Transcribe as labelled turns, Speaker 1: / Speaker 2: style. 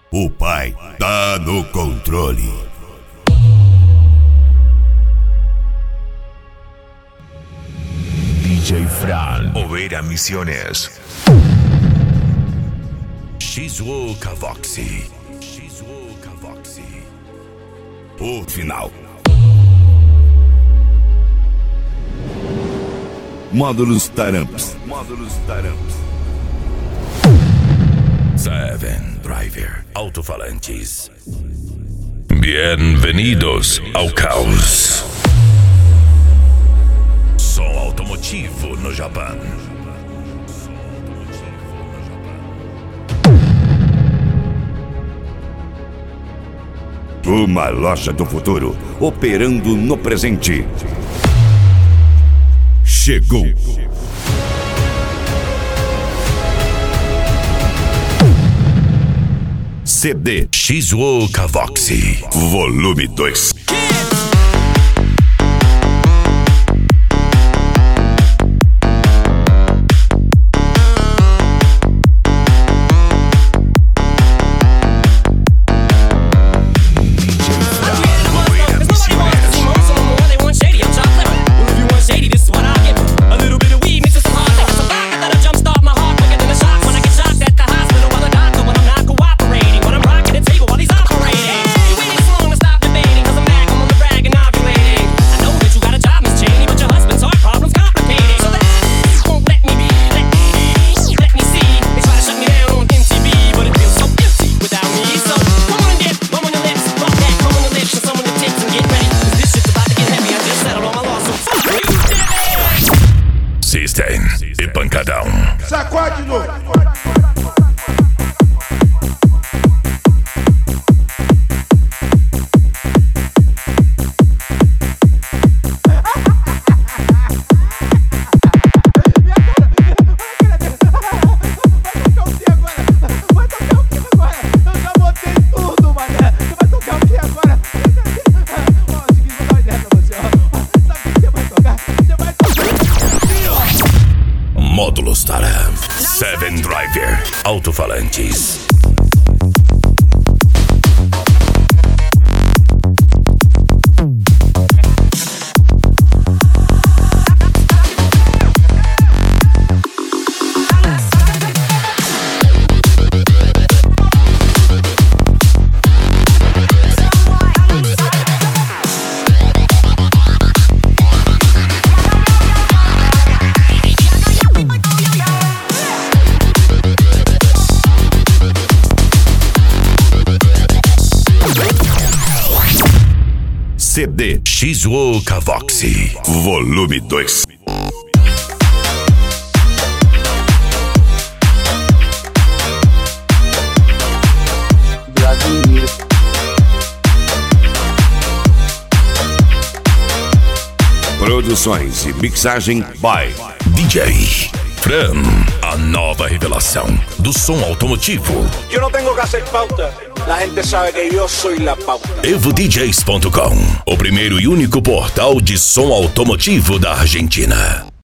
Speaker 1: O pai tá no controle.
Speaker 2: DJ Fran.
Speaker 3: Oveira Misiones. Shizuoka Voxy.
Speaker 1: O final. Módulos Taramps.
Speaker 3: Seven Driver Altofalantes. Bem-vindos ao caos. Som automotivo no Japão.
Speaker 1: Uma loja do futuro operando no presente. Chegou. CD
Speaker 3: Shizuoka Voxy.
Speaker 1: Volume 2.
Speaker 3: System e pancadão.
Speaker 4: Sacode novo.
Speaker 3: Módulos Taramp. Seven Driver Altofalantes.
Speaker 1: CD
Speaker 3: Shizuoka Voxy.
Speaker 1: Volume 2. Produções e mixagem by
Speaker 3: DJ Fran, a nova revelação do som automotivo.
Speaker 4: Eu não tenho que hacer pauta. La gente sabe que eu sou la pauta.
Speaker 3: EvoDJs.com, o primeiro e único portal de som automotivo da Argentina.